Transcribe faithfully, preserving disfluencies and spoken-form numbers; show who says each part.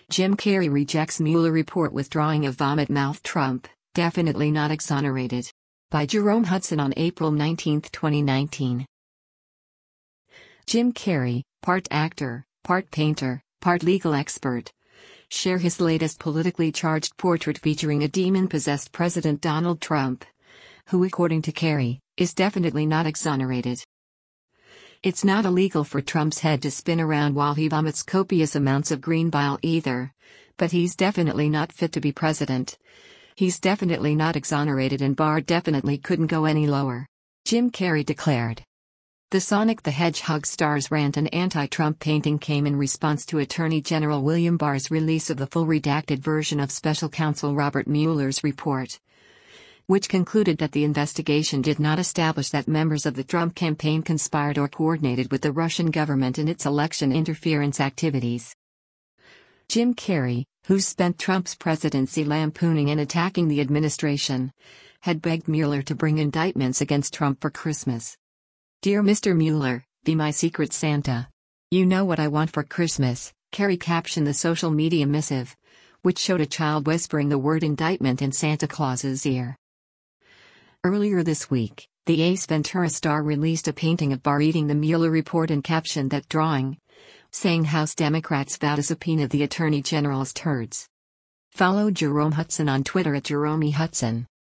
Speaker 1: Jim Carrey rejects Mueller report withdrawing of vomit mouth Trump, definitely not exonerated. By Jerome Hudson on April nineteenth, twenty nineteen. Jim Carrey, part actor, part painter, part legal expert, share his latest politically charged portrait featuring a demon-possessed President Donald Trump, who, according to Carrey, is definitely not exonerated. It's not illegal for Trump's head to spin around while he vomits copious amounts of green bile either, but he's definitely not fit to be president. He's definitely not exonerated, and Barr definitely couldn't go any lower, Jim Carrey declared. The Sonic the Hedgehog star's rant and anti-Trump painting came in response to Attorney General William Barr's release of the full redacted version of Special Counsel Robert Mueller's report, which concluded that the investigation did not establish that members of the Trump campaign conspired or coordinated with the Russian government in its election interference activities. Jim Carrey, who spent Trump's presidency lampooning and attacking the administration, had begged Mueller to bring indictments against Trump for Christmas. "Dear Mister Mueller, be my secret Santa. You know what I want for Christmas," Carrey captioned the social media missive, which showed a child whispering the word indictment in Santa Claus's ear. Earlier this week, the Ace Ventura star released a painting of Barr eating the Mueller report and captioned that drawing, saying House Democrats vow to subpoena the Attorney General's turds. Follow Jerome Hudson on Twitter at Jerome Hudson.